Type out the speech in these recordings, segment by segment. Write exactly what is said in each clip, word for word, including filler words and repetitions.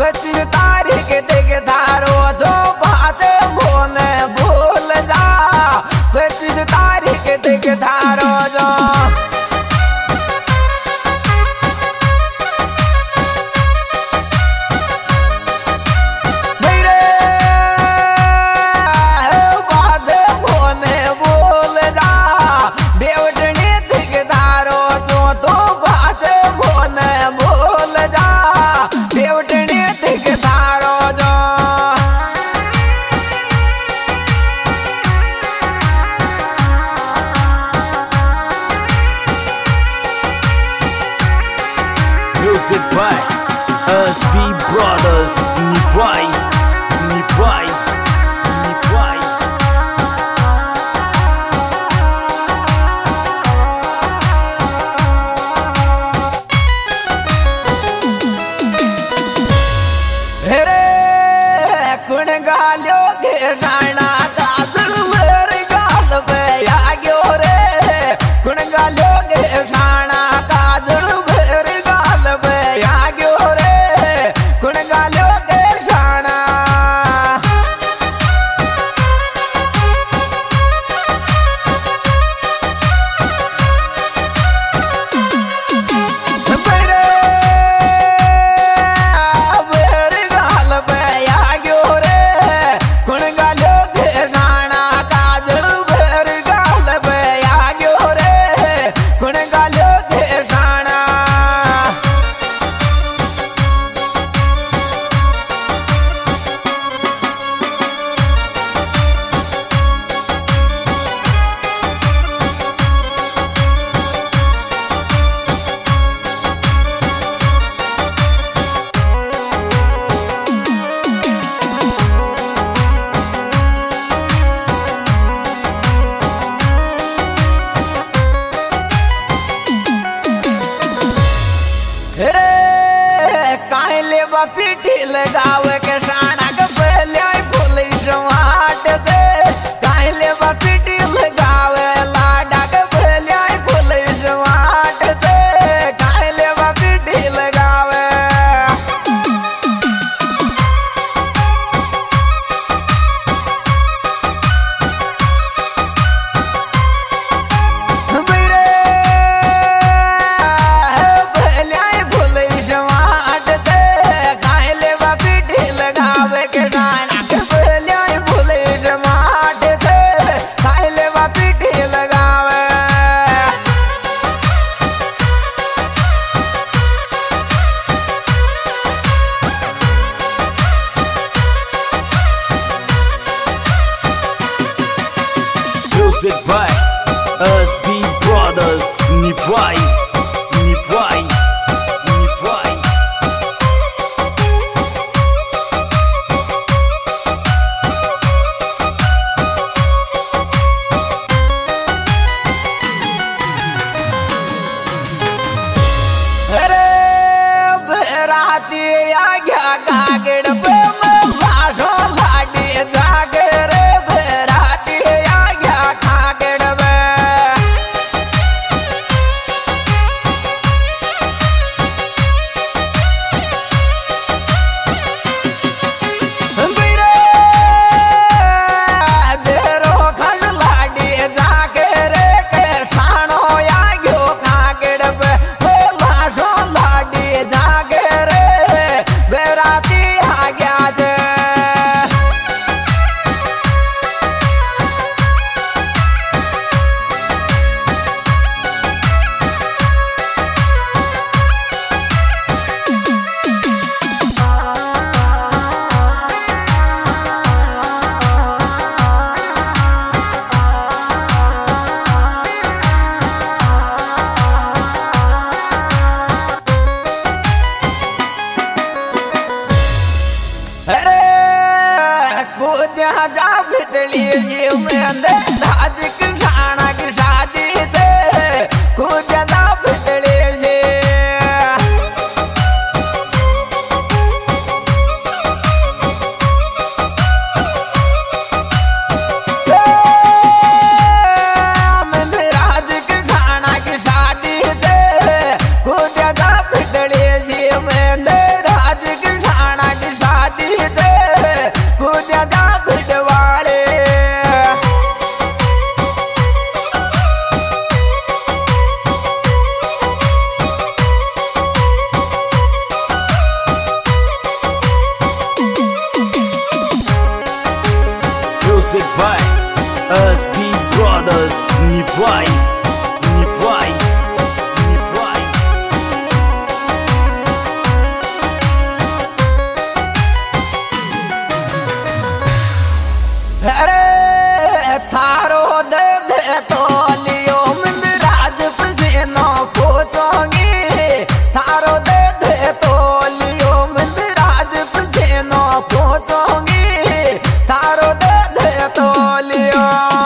पच्चीस तारीख देख धारो जो बात मोने भूल जा। पच्चीस तारीख देख धारो जो Music by S B Brothers. Nivai, Nivai, Nivai. हेरे कुण गाल्यो गे जाना काजल वर गाल पे आ गयो रे। कुण गाल्यो गे जाना काजल वर गाल पे आ गयो रे। कुण गाल्यो गे जाना काहिले पीठी लगावे के साना के पहले पुलिस वाट से। काहिले पीठी लगावे लाडा के पहले पुलिस वाट से। काहिले पीठी लगावे Music by S B Brothers. Nivai, Nivai, Nivai. अरे बेराती आ गया कागड़ पे मैं भाषो लाडी जागे रे। बेराती आ गया कागड़ पे जा बितली जीव में अंदर धाज की शाना की शादी से कुछ ज्यादा बितली से राज की शाना की शादी से कुछ ज्यादा बितली जीव में अंदर राज की शाना की S B Brothers, не vai, не vai, не vai. अरे थारो दे दे तो लियो मंदराज पसीनो पोचोंगी थारो दे दे तो लियो मंदराज पसीनो पोचोंगी थारो दे दे तो लियो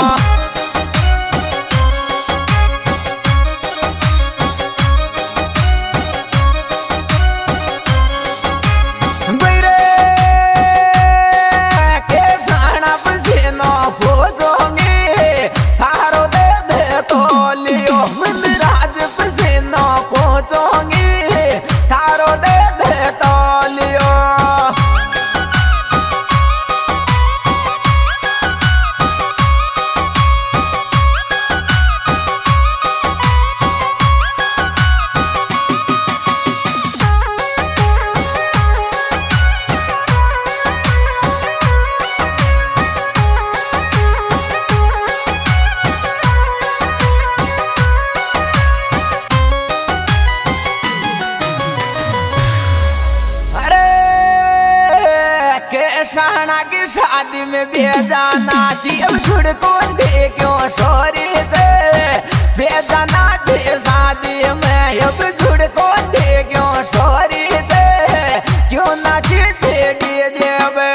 शाना की शादी में भेजाना थी अब छुड़ को दे क्यों सोरी से भेजाना थी शादी में अब छुड़ को दे क्यों सोरी से क्यों नाची थे डीजे में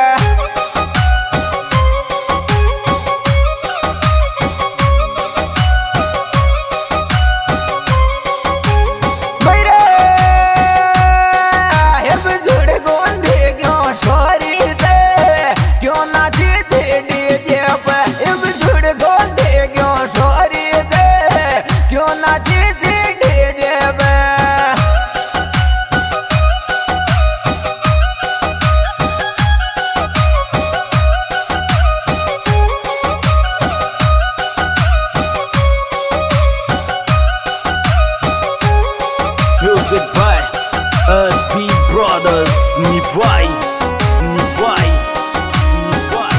Music by S B Brothers, не vai, не vai, не vai.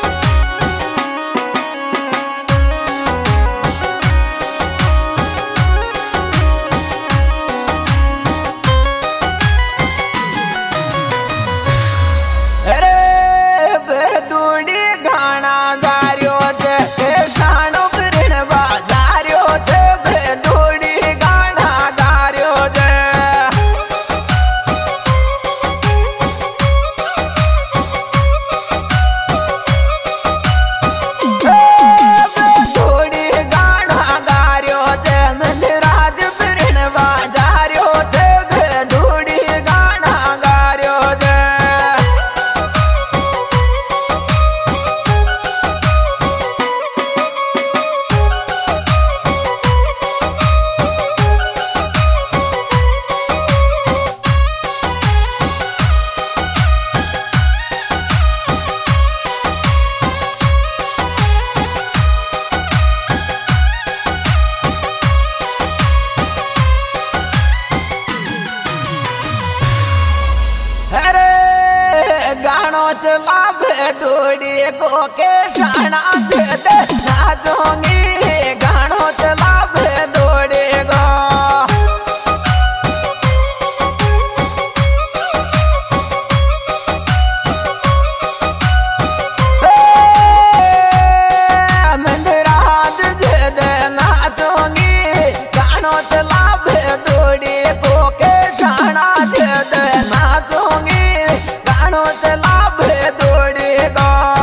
अरे बेदूड़ी गाना गारियो जे शानो फिरन बाजारियो जे बेदूड़ी गाना गारियो जे बेदूड़ी गाना गारियो जे मंदराज फिरन बाजारियो जे बेदूड़ी गाना गारियो जे गानो चला बेदूड़ी को के शाना दे दे नाचोंगी गानो चला बेदूड़ी को मंदराज दे दे नाचोंगी गानो चला बेदूड़ी को के शाना दे दे नाचोंगी गानो चला बेदूड़ी को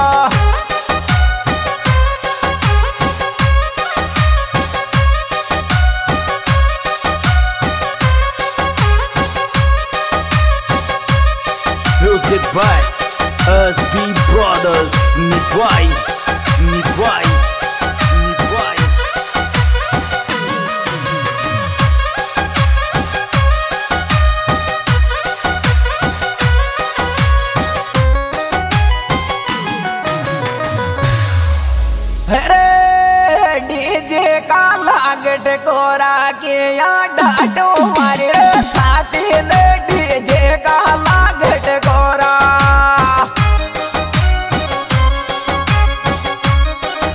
Music by S B Brothers, не vai, не vai, не vai. अरे डीजे का लागट कोरा के या डाटो मारे छाती ने डीजे का लागट कोरा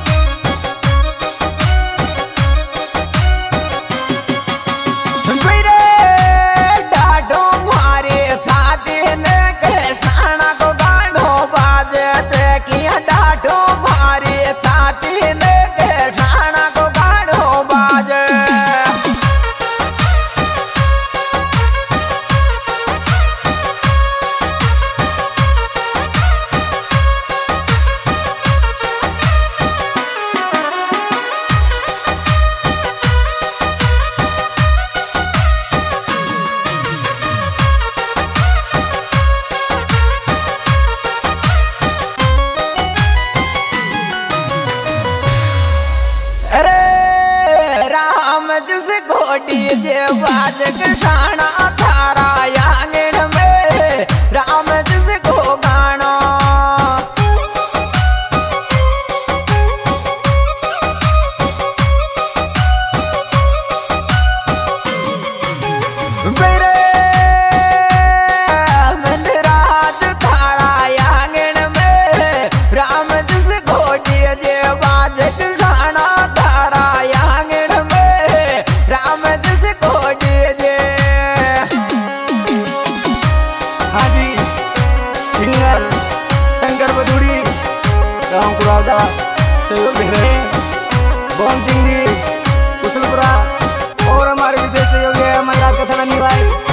मेरे मन रात थारा आंगन में राम जिस घोटी जे बाजत ठाणा थारा आंगन में राम जिस घोटी जे। हाँ जी, सिंगर शंकर बदूड़ी राम कुरादा सहयोग दे रहे हैं, बोम सिंह जी कुशलपुरा और हमारे विशेष सहयोगी है मनराज कसानी भाई।